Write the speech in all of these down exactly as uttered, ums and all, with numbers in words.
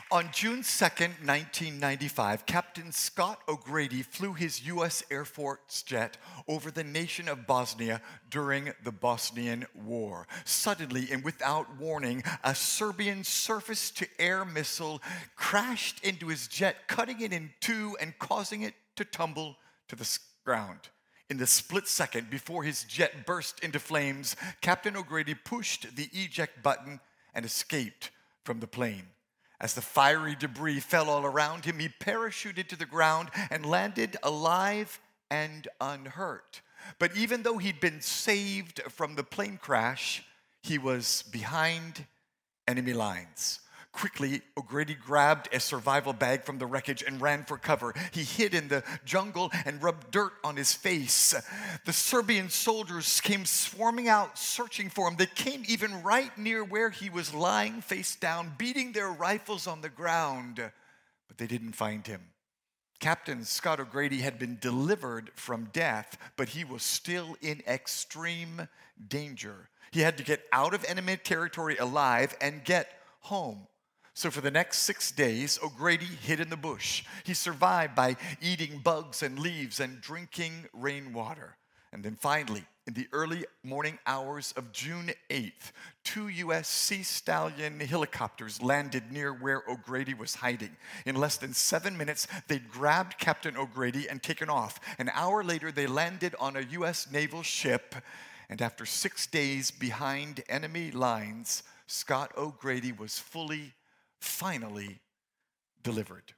On June second, nineteen ninety-five, Captain Scott O'Grady flew his U S Air Force jet over the nation of Bosnia during the Bosnian War. Suddenly and without warning, a Serbian surface-to-air missile crashed into his jet, cutting it in two and causing it to tumble to the ground. In the split second before his jet burst into flames, Captain O'Grady pushed the eject button and escaped from the plane. As the fiery debris fell all around him, he parachuted to the ground and landed alive and unhurt. But even though he'd been saved from the plane crash, he was behind enemy lines. Quickly, O'Grady grabbed a survival bag from the wreckage and ran for cover. He hid in the jungle and rubbed dirt on his face. The Serbian soldiers came swarming out, searching for him. They came even right near where he was lying face down, beating their rifles on the ground. But they didn't find him. Captain Scott O'Grady had been delivered from death, but he was still in extreme danger. He had to get out of enemy territory alive and get home. So for the next six days, O'Grady hid in the bush. He survived by eating bugs and leaves and drinking rainwater. And then finally, in the early morning hours of June eighth, two U S Sea Stallion helicopters landed near where O'Grady was hiding. In less than seven minutes, they'd grabbed Captain O'Grady and taken off. An hour later, they landed on a U S naval ship. And after six days behind enemy lines, Scott O'Grady was fully finally delivered.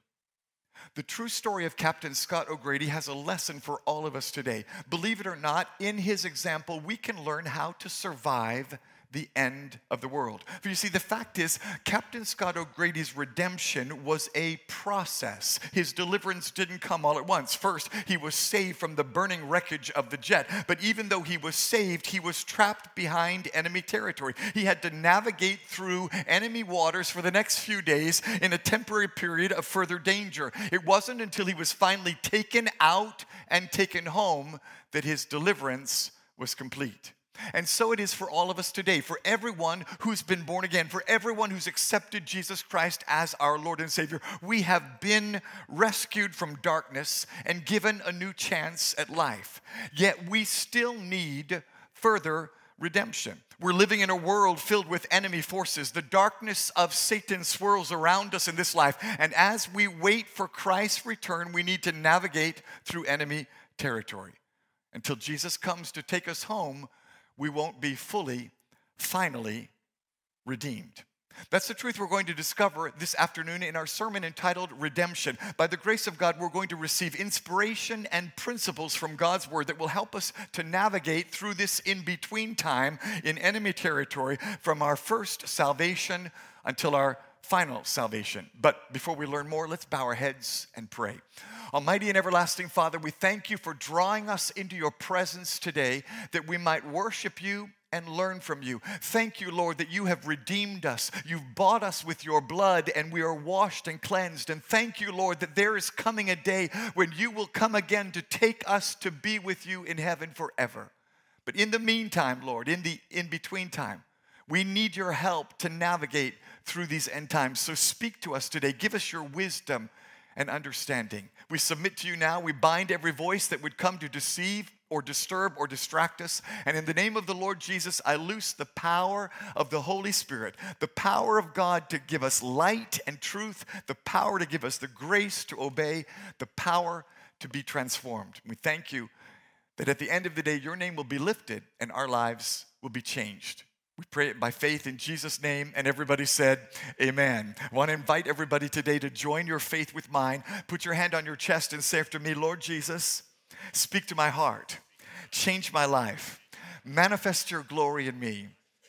The true story of Captain Scott O'Grady has a lesson for all of us today. Believe it or not, in his example, we can learn how to survive the end of the world. For you see, the fact is, Captain Scott O'Grady's redemption was a process. His deliverance didn't come all at once. First, he was saved from the burning wreckage of the jet. But even though he was saved, he was trapped behind enemy territory. He had to navigate through enemy waters for the next few days in a temporary period of further danger. It wasn't until he was finally taken out and taken home that his deliverance was complete. And so it is for all of us today, for everyone who's been born again, for everyone who's accepted Jesus Christ as our Lord and Savior. We have been rescued from darkness and given a new chance at life. Yet we still need further redemption. We're living in a world filled with enemy forces. The darkness of Satan swirls around us in this life. And as we wait for Christ's return, we need to navigate through enemy territory. Until Jesus comes to take us home, we won't be fully, finally redeemed. That's the truth we're going to discover this afternoon in our sermon entitled Redemption. By the grace of God, we're going to receive inspiration and principles from God's Word that will help us to navigate through this in-between time in enemy territory from our first salvation until our final salvation. But before we learn more, let's bow our heads and pray. Almighty and everlasting Father, we thank you for drawing us into your presence today that we might worship you and learn from you. Thank you, Lord, that you have redeemed us. You've bought us with your blood and we are washed and cleansed. And thank you, Lord, that there is coming a day when you will come again to take us to be with you in heaven forever. But in the meantime, Lord, in the in-between time, we need your help to navigate through these end times. So speak to us today. Give us your wisdom and understanding. We submit to you now. We bind every voice that would come to deceive or disturb or distract us. And in the name of the Lord Jesus, I loose the power of the Holy Spirit, the power of God to give us light and truth, the power to give us the grace to obey, the power to be transformed. We thank you that at the end of the day, your name will be lifted and our lives will be changed. We pray it by faith in Jesus' name, and everybody said, amen. I want to invite everybody today to join your faith with mine. Put your hand on your chest and say after me, Lord Jesus, speak to my heart. Change my life. Manifest your glory in me.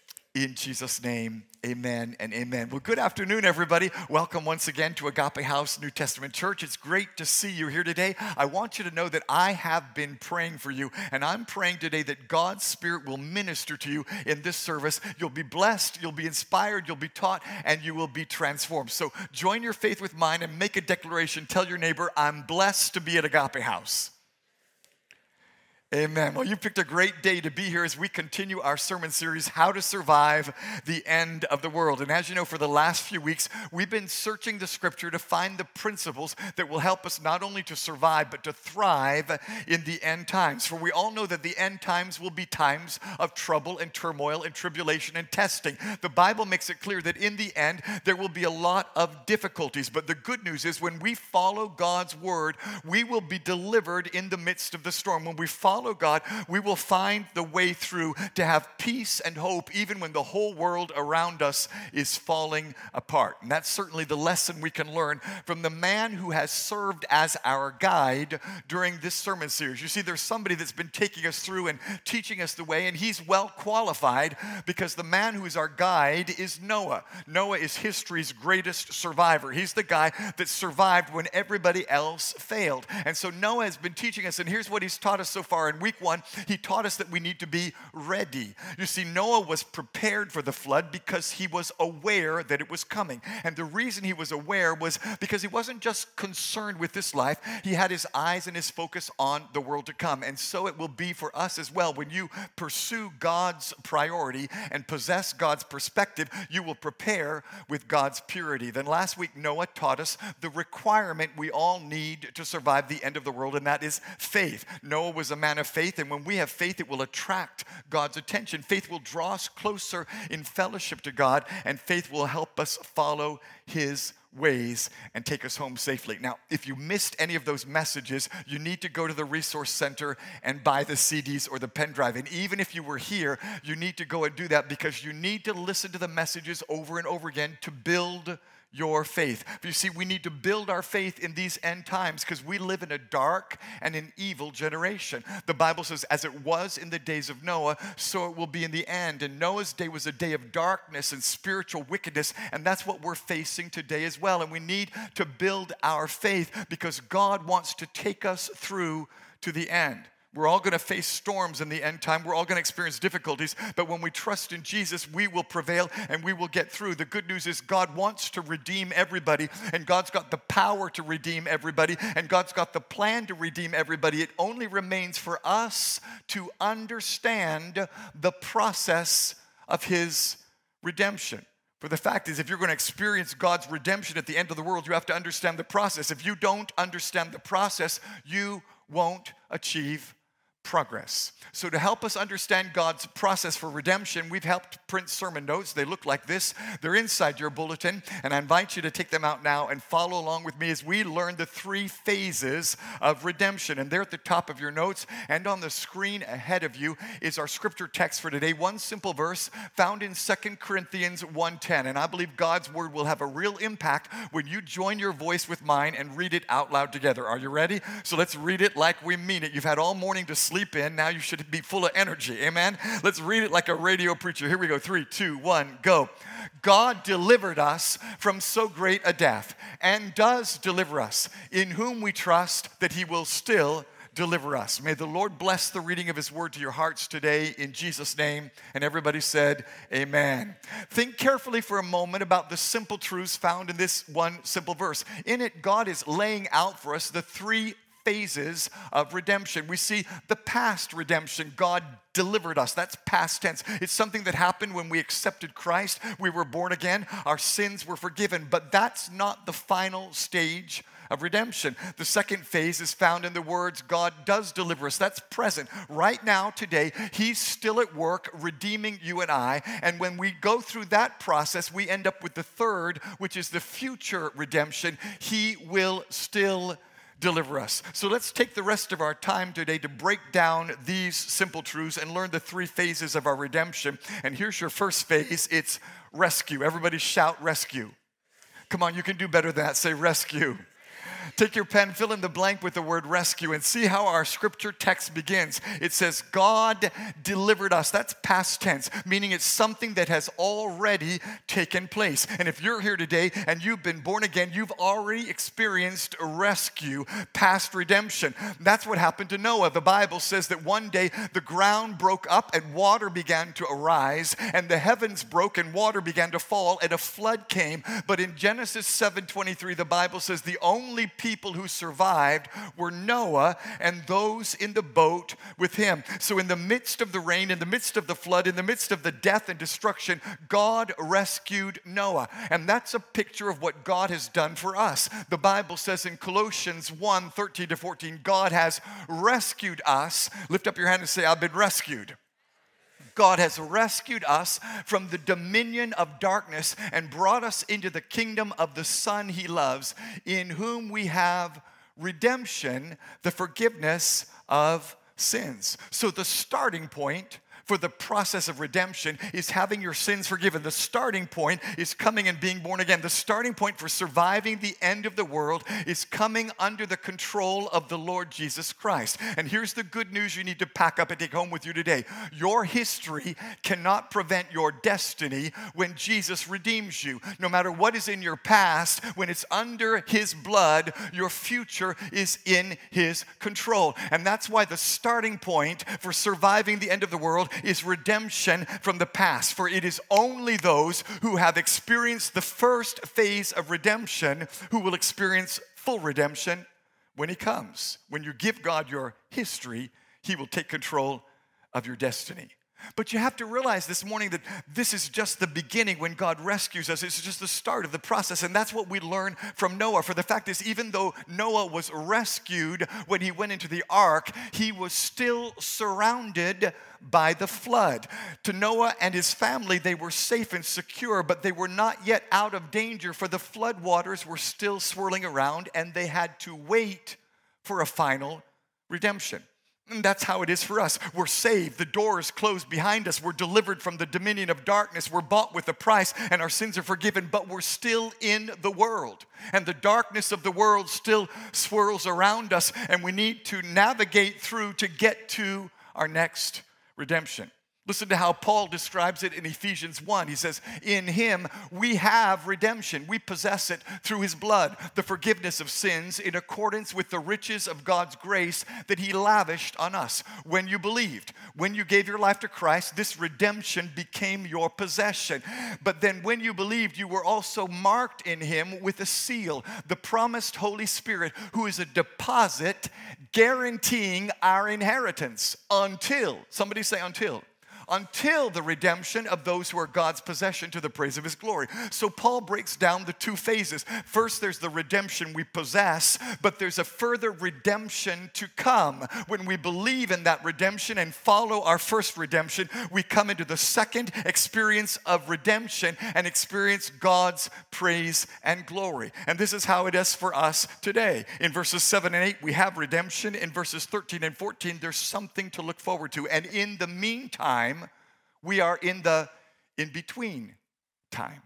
In Jesus' name, amen and amen. Well, good afternoon, everybody. Welcome once again to Agape House New Testament Church. It's great to see you here today. I want you to know that I have been praying for you, and I'm praying today that God's Spirit will minister to you in this service. You'll be blessed, you'll be inspired, you'll be taught, and you will be transformed. So join your faith with mine and make a declaration. Tell your neighbor, I'm blessed to be at Agape House. Amen. Well, you picked a great day to be here as we continue our sermon series, How to Survive the End of the World. And as you know, for the last few weeks, we've been searching the scripture to find the principles that will help us not only to survive, but to thrive in the end times. For we all know that the end times will be times of trouble and turmoil and tribulation and testing. The Bible makes it clear that in the end, there will be a lot of difficulties. But the good news is when we follow God's word, we will be delivered in the midst of the storm. When we follow God, we will find the way through to have peace and hope even when the whole world around us is falling apart. And that's certainly the lesson we can learn from the man who has served as our guide during this sermon series. You see, there's somebody that's been taking us through and teaching us the way, and he's well qualified because the man who is our guide is Noah. Noah is history's greatest survivor. He's the guy that survived when everybody else failed. And so Noah has been teaching us, and here's what he's taught us so far. In week one, he taught us that we need to be ready. You see, Noah was prepared for the flood because he was aware that it was coming. And the reason he was aware was because he wasn't just concerned with this life. He had his eyes and his focus on the world to come. And so it will be for us as well. When you pursue God's priority and possess God's perspective, you will prepare with God's purity. Then last week, Noah taught us the requirement we all need to survive the end of the world, and that is faith. Noah was a man of faith, and when we have faith, it will attract God's attention. Faith will draw us closer in fellowship to God, and faith will help us follow His ways and take us home safely. Now, if you missed any of those messages, you need to go to the resource center and buy the C Ds or the pen drive. And even if you were here, you need to go and do that because you need to listen to the messages over and over again to build your faith. But you see, we need to build our faith in these end times because we live in a dark and an evil generation. The Bible says, as it was in the days of Noah, so it will be in the end. And Noah's day was a day of darkness and spiritual wickedness, and that's what we're facing today as well. And we need to build our faith because God wants to take us through to the end. We're all going to face storms in the end time. We're all going to experience difficulties. But when we trust in Jesus, we will prevail and we will get through. The good news is God wants to redeem everybody. And God's got the power to redeem everybody. And God's got the plan to redeem everybody. It only remains for us to understand the process of His redemption. For the fact is, if you're going to experience God's redemption at the end of the world, you have to understand the process. If you don't understand the process, you won't achieve progress. So to help us understand God's process for redemption, we've helped print sermon notes. They look like this. They're inside your bulletin, and I invite you to take them out now and follow along with me as we learn the three phases of redemption. And they're at the top of your notes, and on the screen ahead of you is our scripture text for today. One simple verse found in Second Corinthians one ten. And I believe God's word will have a real impact when you join your voice with mine and read it out loud together. Are you ready? So let's read it like we mean it. You've had all morning to sleep in. Now you should be full of energy. Amen? Let's read it like a radio preacher. Here we go. Three, two, one, go. God delivered us from so great a death and does deliver us, in whom we trust that He will still deliver us. May the Lord bless the reading of His word to your hearts today in Jesus' name. And everybody said, amen. Think carefully for a moment about the simple truths found in this one simple verse. In it, God is laying out for us the three phases of redemption. We see the past redemption. God delivered us. That's past tense. It's something that happened when we accepted Christ. We were born again. Our sins were forgiven. But that's not the final stage of redemption. The second phase is found in the words, God does deliver us. That's present. Right now, today, He's still at work redeeming you and I. And when we go through that process, we end up with the third, which is the future redemption. He will still deliver us. So let's take the rest of our time today to break down these simple truths and learn the three phases of our redemption. And here's your first phase. It's rescue. Everybody shout rescue. Come on, you can do better than that. Say rescue. Take your pen, fill in the blank with the word rescue, and see how our scripture text begins. It says, God delivered us. That's past tense, meaning it's something that has already taken place. And if you're here today and you've been born again, you've already experienced a rescue, past redemption. That's what happened to Noah. The Bible says that one day the ground broke up and water began to arise, and the heavens broke and water began to fall, and a flood came. But in Genesis seven twenty-three, the Bible says the only people who survived were Noah and those in the boat with him. So in the midst of the rain, in the midst of the flood, in the midst of the death and destruction, God rescued Noah. And that's a picture of what God has done for us. The Bible says in Colossians one, thirteen to fourteen, God has rescued us. Lift up your hand and say, I've been rescued. God has rescued us from the dominion of darkness and brought us into the kingdom of the Son he loves, in whom we have redemption, the forgiveness of sins. So the starting point for the process of redemption is having your sins forgiven. The starting point is coming and being born again. The starting point for surviving the end of the world is coming under the control of the Lord Jesus Christ. And here's the good news you need to pack up and take home with you today. Your history cannot prevent your destiny when Jesus redeems you. No matter what is in your past, when it's under his blood, your future is in his control. And that's why the starting point for surviving the end of the world is redemption from the past. For it is only those who have experienced the first phase of redemption who will experience full redemption when he comes. When you give God your history, he will take control of your destiny. But you have to realize this morning that this is just the beginning. When God rescues us, it's just the start of the process. And that's what we learn from Noah. For the fact is, even though Noah was rescued when he went into the ark, he was still surrounded by the flood. To Noah and his family, they were safe and secure, but they were not yet out of danger, for the flood waters were still swirling around, and they had to wait for a final redemption. And that's how it is for us. We're saved. The door is closed behind us. We're delivered from the dominion of darkness. We're bought with a price, and our sins are forgiven, but we're still in the world. And the darkness of the world still swirls around us, and we need to navigate through to get to our next redemption. Listen to how Paul describes it in Ephesians one. He says, in him we have redemption. We possess it through his blood, the forgiveness of sins in accordance with the riches of God's grace that he lavished on us. When you believed, when you gave your life to Christ, this redemption became your possession. But then when you believed, you were also marked in him with a seal, the promised Holy Spirit, who is a deposit guaranteeing our inheritance until, somebody say until. Until the redemption of those who are God's possession to the praise of his glory. So Paul breaks down the two phases. First, there's the redemption we possess, but there's a further redemption to come. When we believe in that redemption and follow our first redemption, we come into the second experience of redemption and experience God's praise and glory. And this is how it is for us today. In verses seven and eight, we have redemption. In verses thirteen and fourteen, there's something to look forward to. And in the meantime, we are in the in-between time.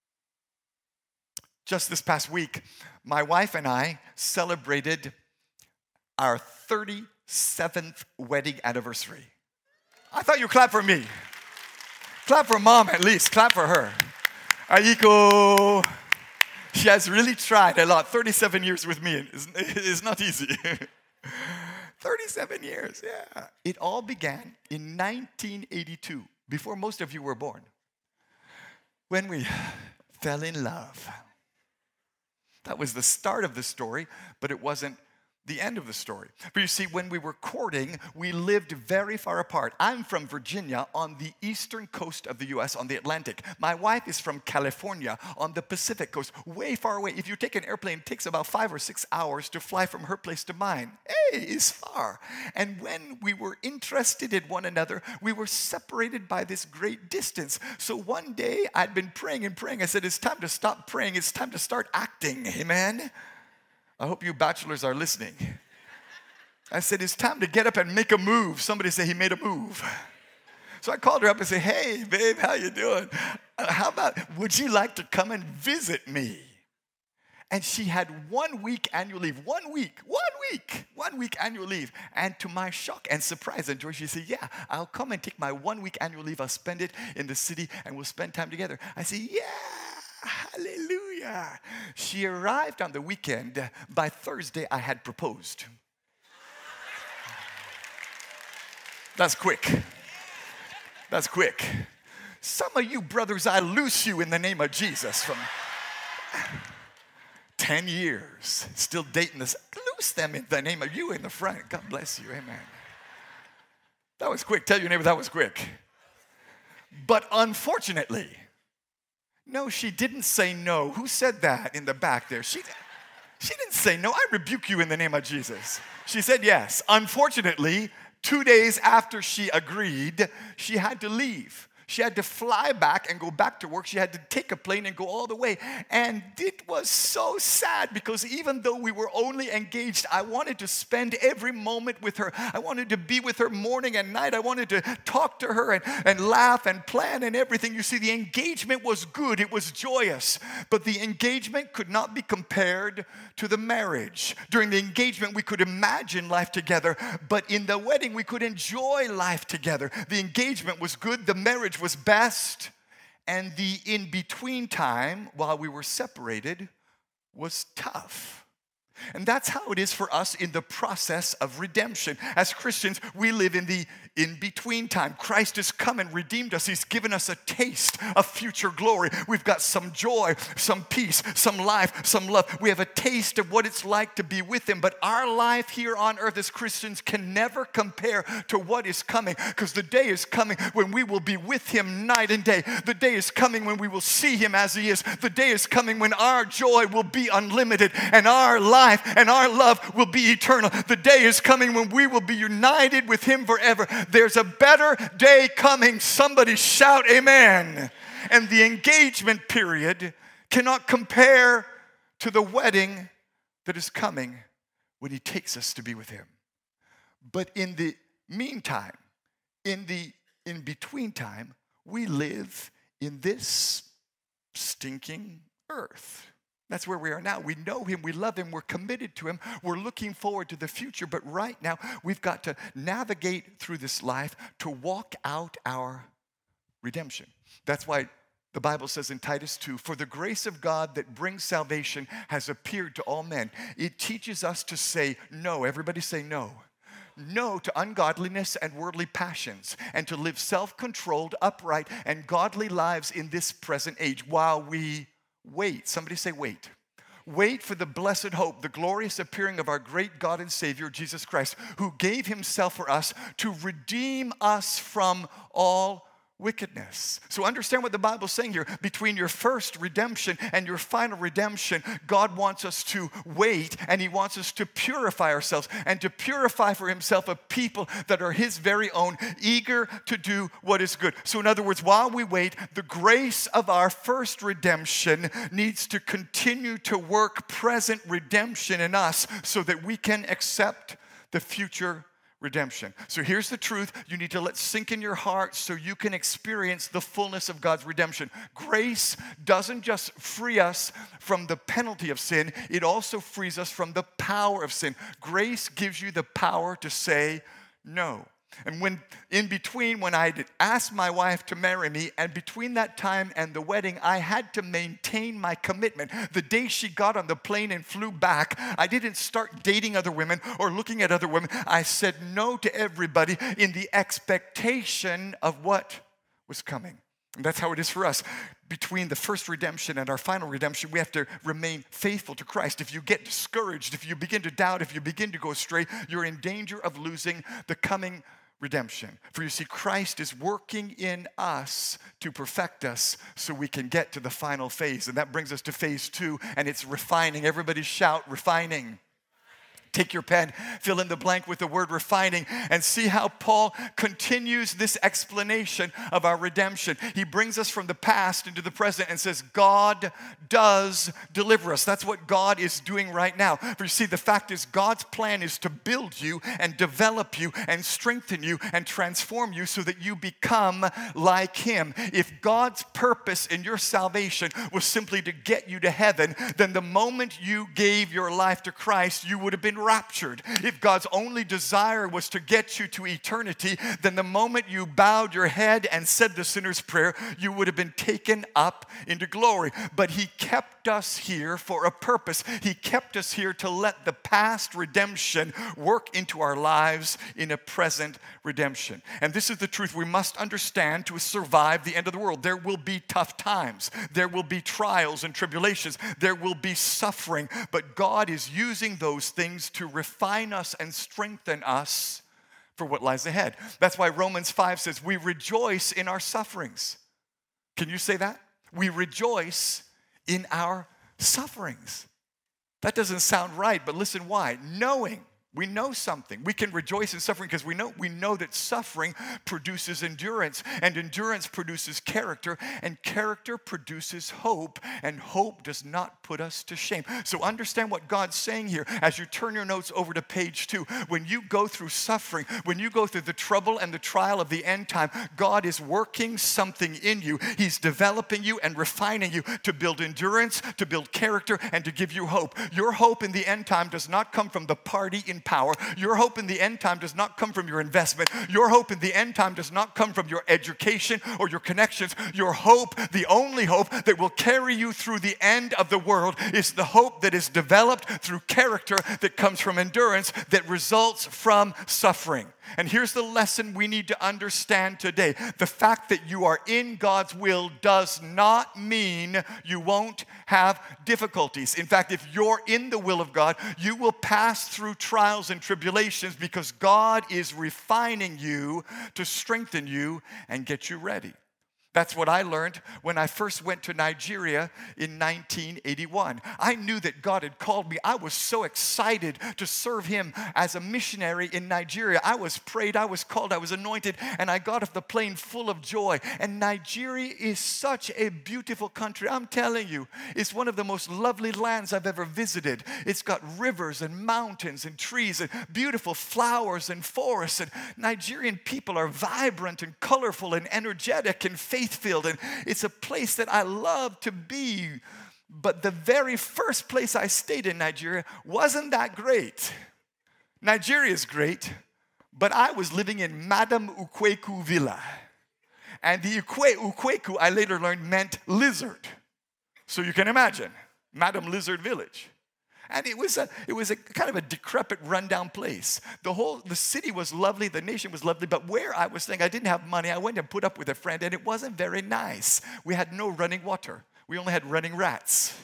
Just this past week, my wife and I celebrated our thirty-seventh wedding anniversary. I thought you clapped for me. Clap for mom at least. Clap for her. Aiko. She has really tried a lot. thirty-seven years with me. It's, it's not easy. thirty-seven years, yeah. It all began in nineteen eighty-two, before most of you were born, when we fell in love. That was the start of the story, but it wasn't the end of the story. But you see, when we were courting, we lived very far apart. I'm from Virginia on the eastern coast of the U S on the Atlantic. My wife is from California on the Pacific coast, way far away. If you take an airplane, it takes about five or six hours to fly from her place to mine. Hey, it's far. And when we were interested in one another, we were separated by this great distance. So one day, I'd been praying and praying. I said, it's time to stop praying. It's time to start acting. Amen? I hope you bachelors are listening. I said, it's time to get up and make a move. Somebody say he made a move. So I called her up and said, hey, babe, how you doing? Uh, how about, would you like to come and visit me? And she had one week annual leave. One week, one week, one week annual leave. And to my shock and surprise and joy, she said, yeah, I'll come and take my one week annual leave. I'll spend it in the city and we'll spend time together. I said, yeah. Hallelujah. She arrived on the weekend. By Thursday, I had proposed. That's quick. That's quick. Some of you brothers, I loose you in the name of Jesus from ten years, still dating this. Loose them in the name of you in the front. God bless you, amen. That was quick. Tell your neighbor that was quick. But unfortunately, no, she didn't say no. Who said that in the back there? She, she didn't say no. I rebuke you in the name of Jesus. She said yes. Unfortunately, two days after she agreed, she had to leave. She had to fly back and go back to work. She had to take a plane and go all the way. And it was so sad because even though we were only engaged, I wanted to spend every moment with her. I wanted to be with her morning and night. I wanted to talk to her and, and laugh and plan and everything. You see, the engagement was good. It was joyous. But the engagement could not be compared to the marriage. During the engagement, we could imagine life together. But in the wedding, we could enjoy life together. The engagement was good. The marriage was best, and the in-between time while we were separated was tough. And that's how it is for us in the process of redemption. As Christians, we live in the in-between time. Christ has come and redeemed us. He's given us a taste of future glory. We've got some joy, some peace, some life, some love. We have a taste of what it's like to be with Him. But our life here on earth as Christians can never compare to what is coming, because the day is coming when we will be with Him night and day. The day is coming when we will see Him as He is. The day is coming when our joy will be unlimited and our life and our love will be eternal. The day is coming when we will be united with Him forever. There's a better day coming. Somebody shout amen. And the engagement period cannot compare to the wedding that is coming when He takes us to be with Him. But in the meantime, in the in-between time, we live in this stinking earth. That's where we are now. We know Him. We love Him. We're committed to Him. We're looking forward to the future. But right now, we've got to navigate through this life to walk out our redemption. That's why the Bible says in Titus two, for the grace of God that brings salvation has appeared to all men. It teaches us to say no. Everybody say no. No to ungodliness and worldly passions, and to live self-controlled, upright, and godly lives in this present age while we wait. Somebody say wait. Wait for the blessed hope, the glorious appearing of our great God and Savior, Jesus Christ, who gave Himself for us to redeem us from all wickedness. So understand what the Bible's saying here. Between your first redemption and your final redemption, God wants us to wait, and He wants us to purify ourselves and to purify for Himself a people that are His very own, eager to do what is good. So in other words, while we wait, the grace of our first redemption needs to continue to work present redemption in us so that we can accept the future redemption. So here's the truth. You need to let sink in your heart so you can experience the fullness of God's redemption. Grace doesn't just free us from the penalty of sin, it also frees us from the power of sin. Grace gives you the power to say no. And when in between, when I asked my wife to marry me, and between that time and the wedding, I had to maintain my commitment. The day she got on the plane and flew back, I didn't start dating other women or looking at other women. I said no to everybody in the expectation of what was coming. And that's how it is for us. Between the first redemption and our final redemption, we have to remain faithful to Christ. If you get discouraged, if you begin to doubt, if you begin to go astray, you're in danger of losing the coming redemption. For you see, Christ is working in us to perfect us so we can get to the final phase. And that brings us to phase two, and it's refining. Everybody shout, refining. Take your pen, fill in the blank with the word refining, and see how Paul continues this explanation of our redemption. He brings us from the past into the present and says, God does deliver us. That's what God is doing right now. For you see, the fact is, God's plan is to build you and develop you and strengthen you and transform you so that you become like Him. If God's purpose in your salvation was simply to get you to heaven, then the moment you gave your life to Christ, you would have been raptured. If God's only desire was to get you to eternity, then the moment you bowed your head and said the sinner's prayer, you would have been taken up into glory. But He kept kept us here for a purpose. He kept us here to let the past redemption work into our lives in a present redemption. And this is the truth we must understand to survive the end of the world. There will be tough times. There will be trials and tribulations. There will be suffering. But God is using those things to refine us and strengthen us for what lies ahead. That's why Romans five says, we rejoice in our sufferings. Can you say that? We rejoice in our sufferings. That doesn't sound right, but listen why. Knowing, we know something. We can rejoice in suffering because we know we know that suffering produces endurance, and endurance produces character, and character produces hope, and hope does not put us to shame. So understand what God's saying here as you turn your notes over to page two. When you go through suffering, when you go through the trouble and the trial of the end time, God is working something in you. He's developing you and refining you to build endurance, to build character, and to give you hope. Your hope in the end time does not come from the party in power. Your hope in the end time does not come from your investment. Your hope in the end time does not come from your education or your connections. Your hope, the only hope that will carry you through the end of the world, is the hope that is developed through character that comes from endurance that results from suffering. And here's the lesson we need to understand today. The fact that you are in God's will does not mean you won't have difficulties. In fact, if you're in the will of God, you will pass through trials and tribulations because God is refining you to strengthen you and get you ready. That's what I learned when I first went to Nigeria in nineteen eighty-one. I knew that God had called me. I was so excited to serve Him as a missionary in Nigeria. I was prayed, I was called, I was anointed, and I got off the plane full of joy. And Nigeria is such a beautiful country. I'm telling you, it's one of the most lovely lands I've ever visited. It's got rivers and mountains and trees and beautiful flowers and forests. And Nigerian people are vibrant and colorful and energetic and faithful. Faith-filled, and it's a place that I love to be. But the very first place I stayed in Nigeria wasn't that great. Nigeria is great, but I was living in Madam Ukweku Villa. And the Ukwe, Ukweku, I later learned, meant lizard. So you can imagine, Madam Lizard Village. And it was a it was a kind of a decrepit, rundown place. The whole the city was lovely, the nation was lovely, but where I was staying, I didn't have money. I went and put up with a friend, and it wasn't very nice. We had no running water. We only had running rats.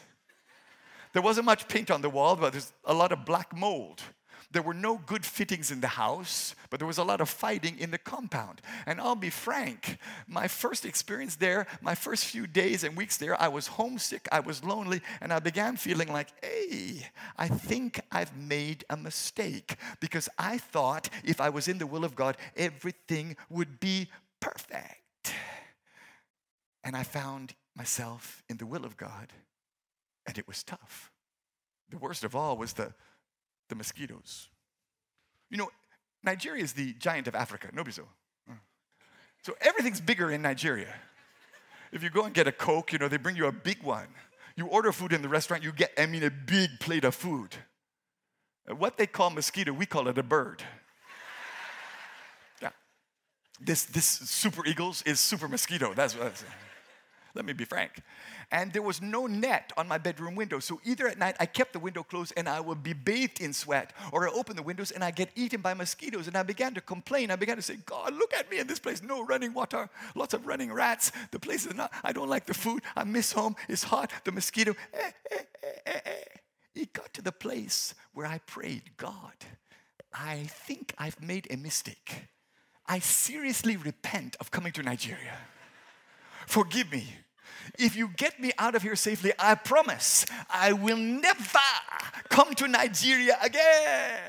There wasn't much paint on the wall, but there's a lot of black mold. There were no good fittings in the house, but there was a lot of fighting in the compound. And I'll be frank, my first experience there, my first few days and weeks there, I was homesick, I was lonely, and I began feeling like, hey, I think I've made a mistake. Because I thought if I was in the will of God, everything would be perfect. And I found myself in the will of God, and it was tough. The worst of all was the The mosquitoes. You know, Nigeria is the giant of Africa. Nobody so. So everything's bigger in Nigeria. If you go and get a Coke, you know, they bring you a big one. You order food in the restaurant, you get, I mean, a big plate of food. What they call mosquito, we call it a bird. Yeah. This, this super eagles is super mosquito. That's what that's. Let me be frank. And there was no net on my bedroom window. So either at night I kept the window closed and I would be bathed in sweat, or I opened the windows and I get eaten by mosquitoes. And I began to complain. I began to say, God, look at me in this place. No running water, lots of running rats. The place is not, I don't like the food. I miss home. It's hot. The mosquito. Eh, eh, eh, eh, eh. It got to the place where I prayed, God, I think I've made a mistake. I seriously repent of coming to Nigeria. Forgive me. If you get me out of here safely, I promise I will never come to Nigeria again.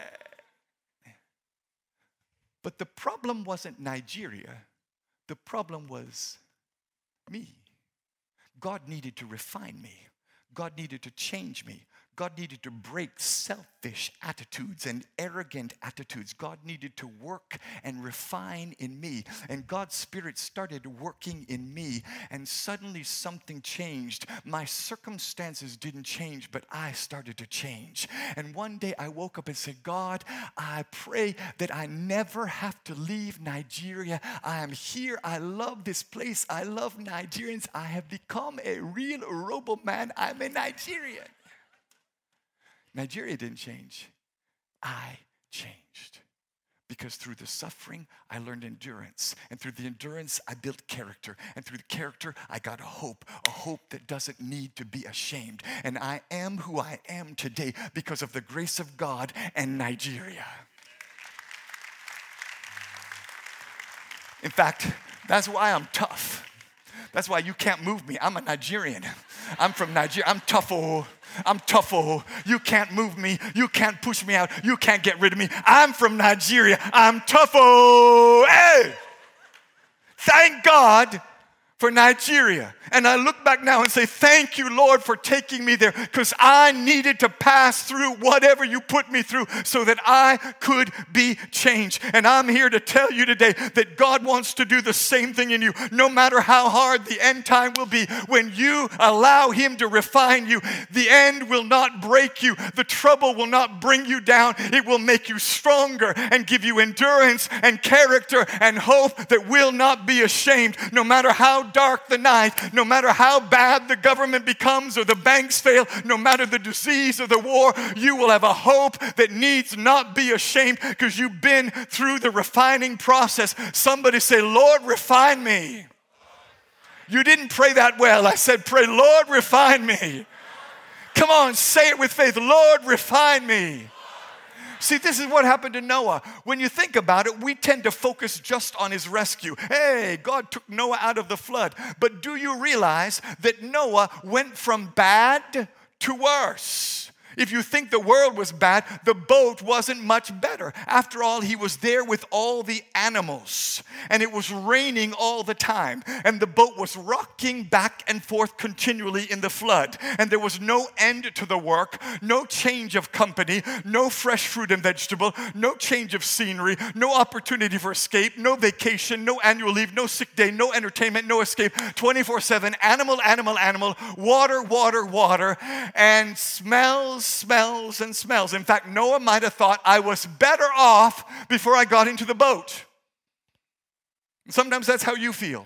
But the problem wasn't Nigeria. The problem was me. God needed to refine me. God needed to change me. God needed to break selfish attitudes and arrogant attitudes. God needed to work and refine in me. And God's Spirit started working in me. And suddenly something changed. My circumstances didn't change, but I started to change. And one day I woke up and said, God, I pray that I never have to leave Nigeria. I am here. I love this place. I love Nigerians. I have become a real Robo man. I'm a Nigerian. Nigeria didn't change. I changed. Because through the suffering, I learned endurance. And through the endurance, I built character. And through the character, I got a hope. A hope that doesn't need to be ashamed. And I am who I am today because of the grace of God and Nigeria. In fact, that's why I'm tough. That's why you can't move me. I'm a Nigerian. I'm from Nigeria. I'm tough-o. I'm tough-o. You can't move me. You can't push me out. You can't get rid of me. I'm from Nigeria. I'm tough-o. Hey! Thank God for Nigeria. And I look back now and say, thank you, Lord, for taking me there, because I needed to pass through whatever you put me through so that I could be changed. And I'm here to tell you today that God wants to do the same thing in you. No matter how hard the end time will be, when you allow Him to refine you, the end will not break you. The trouble will not bring you down. It will make you stronger and give you endurance and character and hope that will not be ashamed. No matter how dark the night, no matter how bad the government becomes or the banks fail, no matter the disease or the war, you will have a hope that needs not be ashamed because you've been through the refining process. Somebody say, Lord, refine me. You didn't pray that well. I said, pray, Lord, refine me. Come on, say it with faith. Lord, refine me. See, this is what happened to Noah. When you think about it, we tend to focus just on his rescue. Hey, God took Noah out of the flood. But do you realize that Noah went from bad to worse? If you think the world was bad, the boat wasn't much better. After all, he was there with all the animals, and it was raining all the time, and the boat was rocking back and forth continually in the flood, and there was no end to the work, no change of company, no fresh fruit and vegetable, no change of scenery, no opportunity for escape, no vacation, no annual leave, no sick day, no entertainment, no escape, twenty-four seven, animal, animal, animal, water, water, water, and smells, smells, and smells. In fact, Noah might have thought, I was better off before I got into the boat. And sometimes that's how you feel.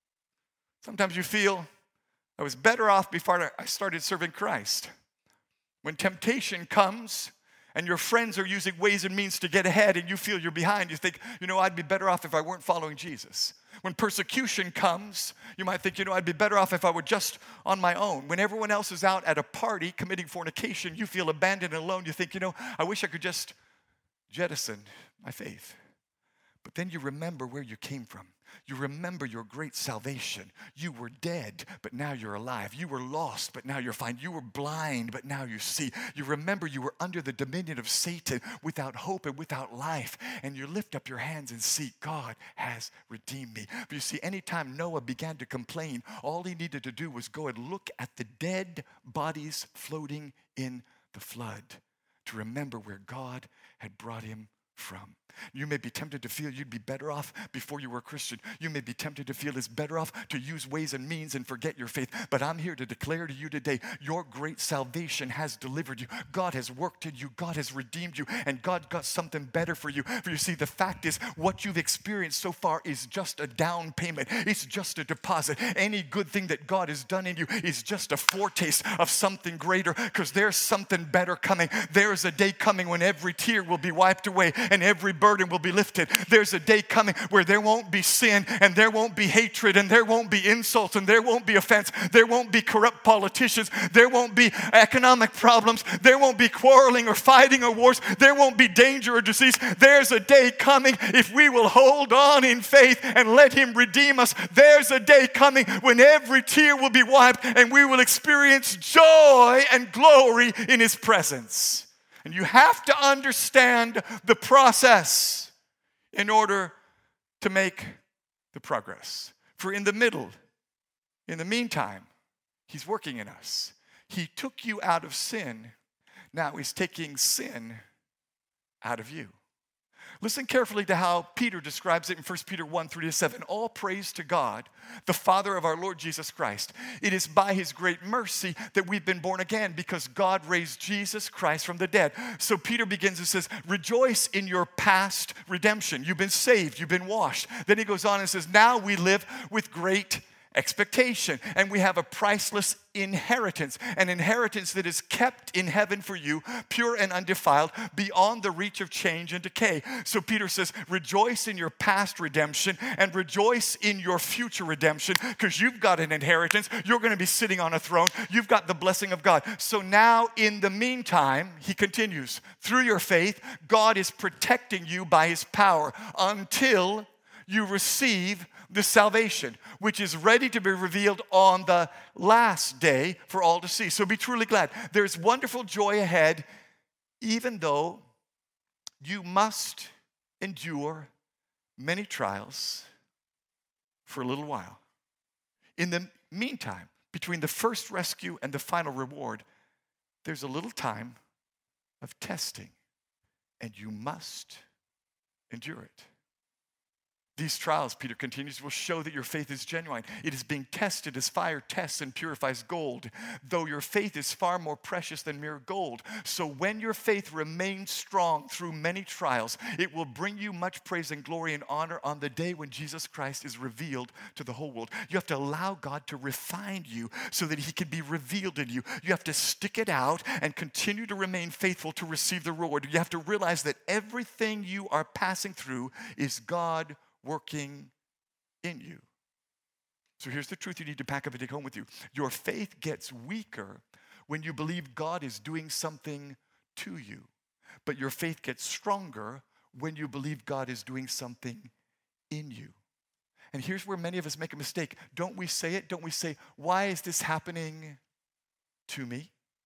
Sometimes you feel, I was better off before I started serving Christ. When temptation comes and your friends are using ways and means to get ahead and you feel you're behind, you think, you know, I'd be better off if I weren't following Jesus. When persecution comes, you might think, you know, I'd be better off if I were just on my own. When everyone else is out at a party committing fornication, you feel abandoned and alone. You think, you know, I wish I could just jettison my faith. But then you remember where you came from. You remember your great salvation. You were dead, but now you're alive. You were lost, but now you're fine. You were blind, but now you see. You remember you were under the dominion of Satan, without hope and without life. And you lift up your hands and see, God has redeemed me. But you see, anytime Noah began to complain, all he needed to do was go and look at the dead bodies floating in the flood to remember where God had brought him from. You may be tempted to feel you'd be better off before you were a Christian. You may be tempted to feel it's better off to use ways and means and forget your faith. But I'm here to declare to you today, your great salvation has delivered you. God has worked in you. God has redeemed you. And God got something better for you. For you see, the fact is, what you've experienced so far is just a down payment. It's just a deposit. Any good thing that God has done in you is just a foretaste of something greater, because there's something better coming. There's a day coming when every tear will be wiped away and every burden will be lifted. There's a day coming where there won't be sin and there won't be hatred and there won't be insults and there won't be offense. There won't be corrupt politicians. There won't be economic problems. There won't be quarreling or fighting or wars. There won't be danger or disease. There's a day coming, if we will hold on in faith and let Him redeem us. There's a day coming when every tear will be wiped and we will experience joy and glory in His presence. And you have to understand the process in order to make the progress. For in the middle, in the meantime, He's working in us. He took you out of sin Now he's taking sin out of you. Listen carefully to how Peter describes it in First Peter one, three to seven. All praise to God, the Father of our Lord Jesus Christ. It is by his great mercy that we've been born again, because God raised Jesus Christ from the dead. So Peter begins and says, rejoice in your past redemption. You've been saved, you've been washed. Then he goes on and says, now we live with great expectation, and we have a priceless inheritance, an inheritance that is kept in heaven for you, pure and undefiled, beyond the reach of change and decay. So Peter says, rejoice in your past redemption and rejoice in your future redemption, because you've got an inheritance. You're going to be sitting on a throne. You've got the blessing of God. So now, in the meantime, he continues, through your faith, God is protecting you by his power until you receive the salvation, which is ready to be revealed on the last day for all to see. So be truly glad. There's wonderful joy ahead, even though you must endure many trials for a little while. In the meantime, between the first rescue and the final reward, there's a little time of testing, and you must endure it. These trials, Peter continues, will show that your faith is genuine. It is being tested as fire tests and purifies gold, though your faith is far more precious than mere gold. So when your faith remains strong through many trials, it will bring you much praise and glory and honor on the day when Jesus Christ is revealed to the whole world. You have to allow God to refine you so that he can be revealed in you. You have to stick it out and continue to remain faithful to receive the reward. You have to realize that everything you are passing through is God working in you. So here's the truth you need to pack up and take home with you. Your faith gets weaker when you believe God is doing something to you. But your faith gets stronger when you believe God is doing something in you. And here's where many of us make a mistake. Don't we say it? Don't we say, why is this happening to me?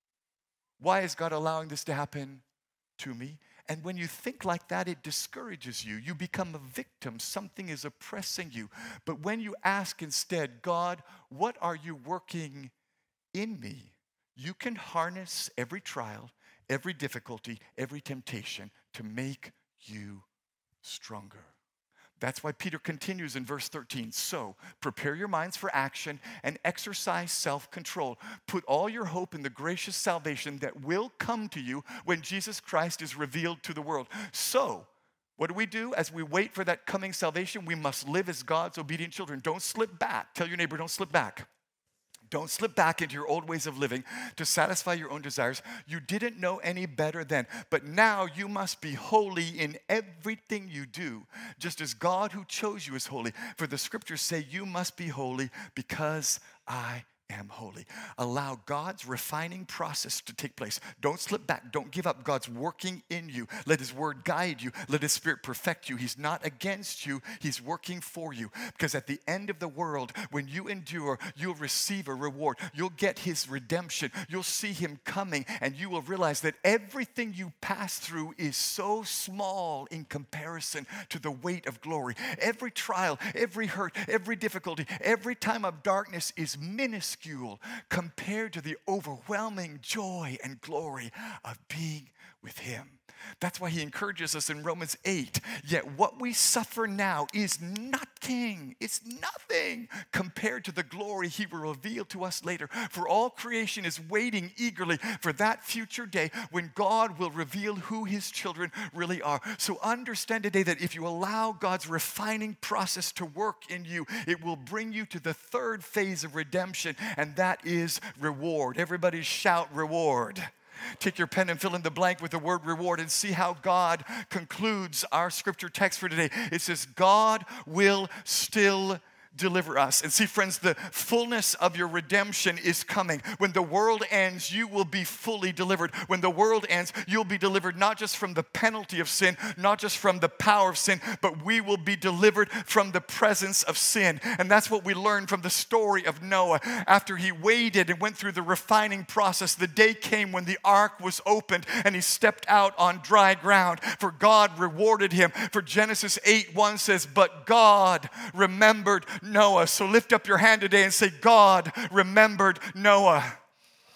Why is God allowing this to happen to me? And when you think like that, it discourages you. You become a victim. Something is oppressing you. But when you ask instead, God, what are you working in me? You can harness every trial, every difficulty, every temptation to make you stronger. That's why Peter continues in verse thirteen. So, prepare your minds for action and exercise self-control. Put all your hope in the gracious salvation that will come to you when Jesus Christ is revealed to the world. So, what do we do as we wait for that coming salvation? We must live as God's obedient children. Don't slip back. Tell your neighbor, don't slip back. Don't slip back into your old ways of living to satisfy your own desires. You didn't know any better then, but now you must be holy in everything you do, just as God who chose you is holy. For the scriptures say you must be holy because I am holy. Allow God's refining process to take place. Don't slip back. Don't give up. God's working in you. Let his word guide you. Let his spirit perfect you. He's not against you. He's working for you. Because at the end of the world, when you endure, you'll receive a reward. You'll get his redemption. You'll see him coming, and you will realize that everything you pass through is so small in comparison to the weight of glory. Every trial, every hurt, every difficulty, every time of darkness is minuscule compared to the overwhelming joy and glory of being with him. That's why he encourages us in Romans eight. Yet what we suffer now is nothing. It's nothing compared to the glory he will reveal to us later. For all creation is waiting eagerly for that future day when God will reveal who his children really are. So understand today that if you allow God's refining process to work in you, it will bring you to the third phase of redemption, and that is reward. Everybody shout reward. Take your pen and fill in the blank with the word reward and see how God concludes our scripture text for today. It says, God will still deliver us. And see, friends, the fullness of your redemption is coming. When the world ends, you will be fully delivered. When the world ends, you'll be delivered not just from the penalty of sin, not just from the power of sin, but we will be delivered from the presence of sin. And that's what we learned from the story of Noah. After he waited and went through the refining process, the day came when the ark was opened and he stepped out on dry ground, for God rewarded him. For Genesis eight one says, but God remembered Noah. So lift up your hand today and say, God remembered Noah.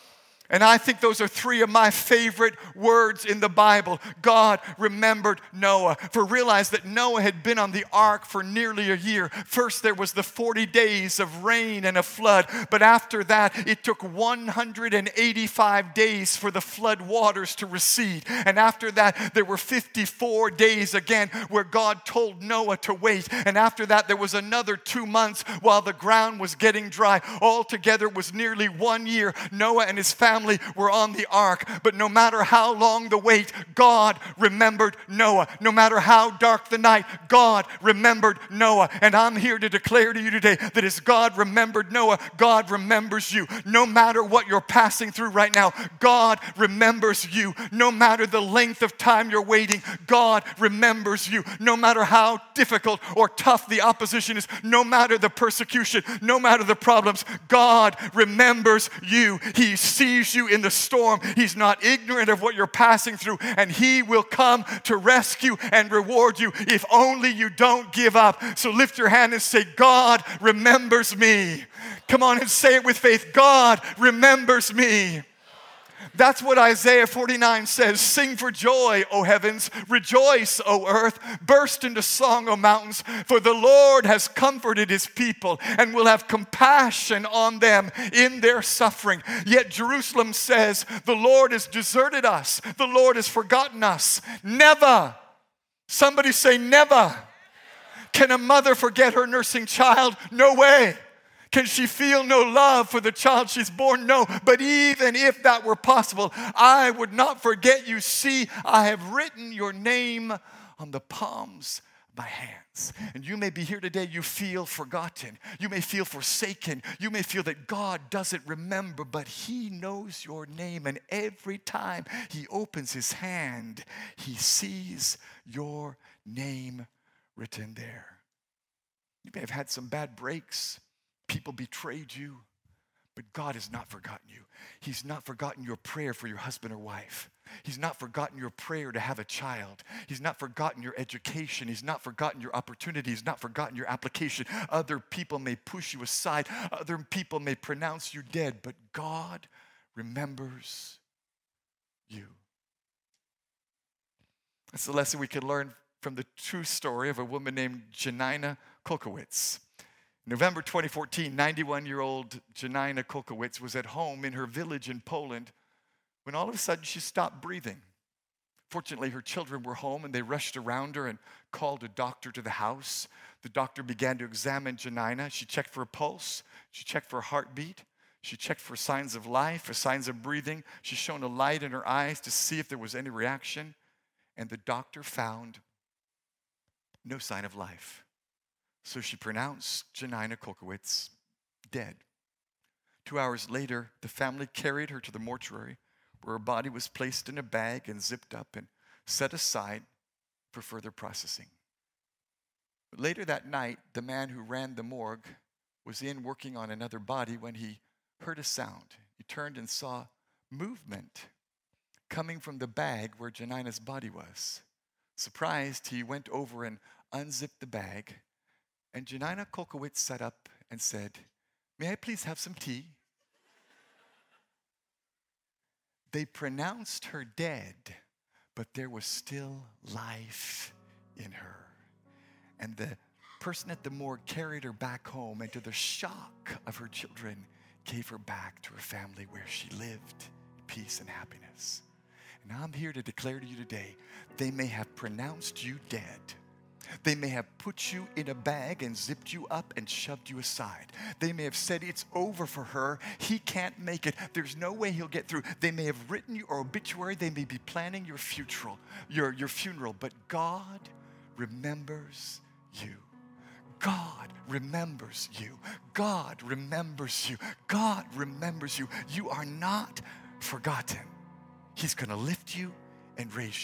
And I think those are three of my favorite words in the Bible. God remembered Noah. For realize that Noah had been on the ark for nearly a year. First there was the forty days of rain and a flood. But after that, it took one hundred eighty-five days for the flood waters to recede. And after that, there were fifty-four days again where God told Noah to wait. And after that, there was another two months while the ground was getting dry. Altogether, it was nearly one year. Noah and his family were on the ark, but no matter how long the wait, God remembered Noah. No matter how dark the night, God remembered Noah. And I'm here to declare to you today that as God remembered Noah, God remembers you. No matter what you're passing through right now, God remembers you. No matter the length of time you're waiting, God remembers you. No matter how difficult or tough the opposition is, no matter the persecution, no matter the problems, God remembers you. He sees you in the storm. He's not ignorant of what you're passing through, and He will come to rescue and reward you if only you don't give up. So lift your hand and say, God remembers me. Come on and say it with faith. God remembers me. That's what Isaiah forty-nine says. Sing for joy, O heavens. Rejoice, O earth. Burst into song, O mountains. For the Lord has comforted His people and will have compassion on them in their suffering. Yet Jerusalem says, the Lord has deserted us. The Lord has forgotten us. Never. Somebody say never. Can a mother forget her nursing child? No way. Can she feel no love for the child she's born? No. But even if that were possible, I would not forget you. See, I have written your name on the palms of my hands. And you may be here today, you feel forgotten. You may feel forsaken. You may feel that God doesn't remember, but He knows your name. And every time He opens His hand, He sees your name written there. You may have had some bad breaks. People betrayed you, but God has not forgotten you. He's not forgotten your prayer for your husband or wife. He's not forgotten your prayer to have a child. He's not forgotten your education. He's not forgotten your opportunity. He's not forgotten your application. Other people may push you aside. Other people may pronounce you dead, but God remembers you. That's the lesson we can learn from the true story of a woman named Janina Kolkowitz. November twenty fourteen, ninety-one-year-old Janina Kolkowitz was at home in her village in Poland when all of a sudden she stopped breathing. Fortunately, her children were home and they rushed around her and called a doctor to the house. The doctor began to examine Janina. She checked for a pulse. She checked for a heartbeat. She checked for signs of life, for signs of breathing. She shone a light in her eyes to see if there was any reaction. And the doctor found no sign of life. So she pronounced Janina Kolkowitz dead. Two hours later, the family carried her to the mortuary where her body was placed in a bag and zipped up and set aside for further processing. But later that night, the man who ran the morgue was in working on another body when he heard a sound. He turned and saw movement coming from the bag where Janina's body was. Surprised, he went over and unzipped the bag. And Janina Kolkowitz sat up and said, "May I please have some tea?" They pronounced her dead, but there was still life in her. And the person at the morgue carried her back home, and to the shock of her children, gave her back to her family where she lived in peace and happiness. And I'm here to declare to you today, they may have pronounced you dead. They may have put you in a bag and zipped you up and shoved you aside. They may have said it's over for her. He can't make it. There's no way he'll get through. They may have written your obituary. They may be planning your funeral, your, your funeral. But God remembers you. God remembers you. God remembers you. God remembers you. You are not forgotten. He's going to lift you and raise you.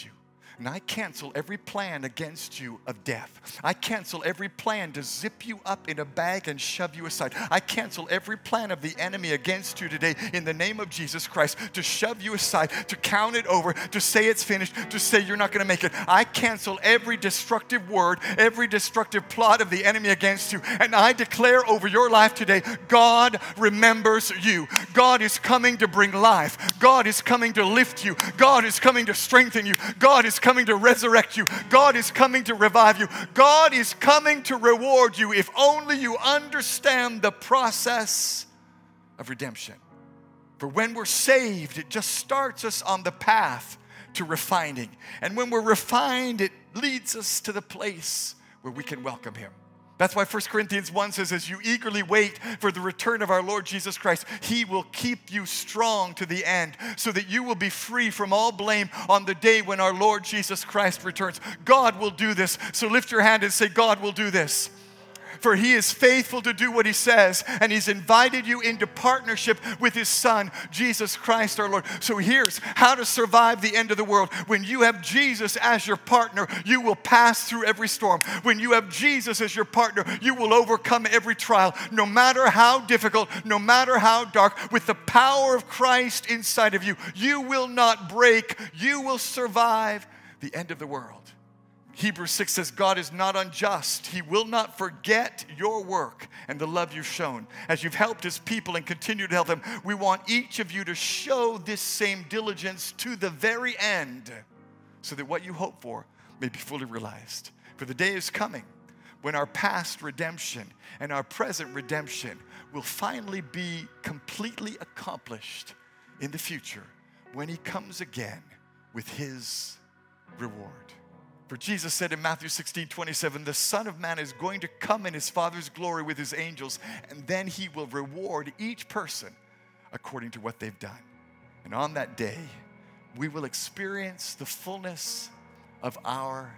And I cancel every plan against you of death. I cancel every plan to zip you up in a bag and shove you aside. I cancel every plan of the enemy against you today in the name of Jesus Christ, to shove you aside, to count it over, to say it's finished, to say you're not going to make it. I cancel every destructive word, every destructive plot of the enemy against you. And I declare over your life today, God remembers you. God is coming to bring life. God is coming to lift you. God is coming to strengthen you. God is coming to resurrect you. God is coming to revive you. God is coming to reward you if only you understand the process of redemption. For when we're saved, it just starts us on the path to refining. And when we're refined, it leads us to the place where we can welcome Him. That's why First Corinthians one says, as you eagerly wait for the return of our Lord Jesus Christ, He will keep you strong to the end so that you will be free from all blame on the day when our Lord Jesus Christ returns. God will do this. So lift your hand and say, God will do this. For He is faithful to do what He says, and He's invited you into partnership with His Son, Jesus Christ our Lord. So here's how to survive the end of the world. When you have Jesus as your partner, you will pass through every storm. When you have Jesus as your partner, you will overcome every trial, no matter how difficult, no matter how dark. With the power of Christ inside of you, you will not break. You will survive the end of the world. Hebrews six says, God is not unjust. He will not forget your work and the love you've shown. As you've helped His people and continue to help them, we want each of you to show this same diligence to the very end so that what you hope for may be fully realized. For the day is coming when our past redemption and our present redemption will finally be completely accomplished in the future when He comes again with His reward. For Jesus said in Matthew sixteen twenty-seven, the Son of Man is going to come in His Father's glory with His angels, and then He will reward each person according to what they've done. And on that day, we will experience the fullness of our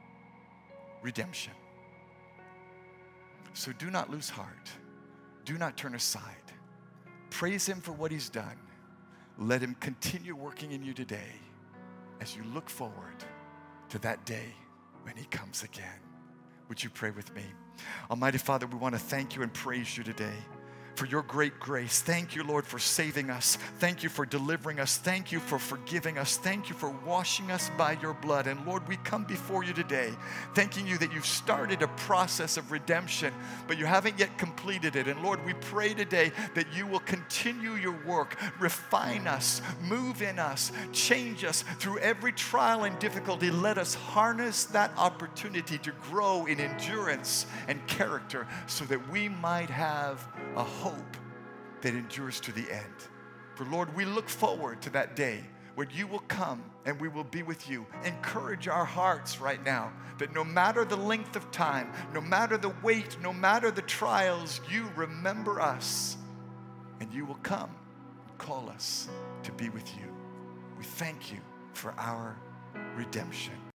redemption. So do not lose heart. Do not turn aside. Praise Him for what He's done. Let Him continue working in you today as you look forward to that day when He comes again. Would you pray with me? Almighty Father, we want to thank You and praise You today for Your great grace. Thank You, Lord, for saving us. Thank You for delivering us. Thank You for forgiving us. Thank You for washing us by Your blood. And Lord, we come before You today thanking You that You've started a process of redemption, but You haven't yet completed it. And Lord, we pray today that You will continue Your work, refine us, move in us, change us through every trial and difficulty. Let us harness that opportunity to grow in endurance and character so that we might have a hope that endures to the end. For Lord, we look forward to that day when You will come and we will be with You. Encourage our hearts right now that no matter the length of time, no matter the weight, no matter the trials, You remember us and You will come and call us to be with You. We thank You for our redemption.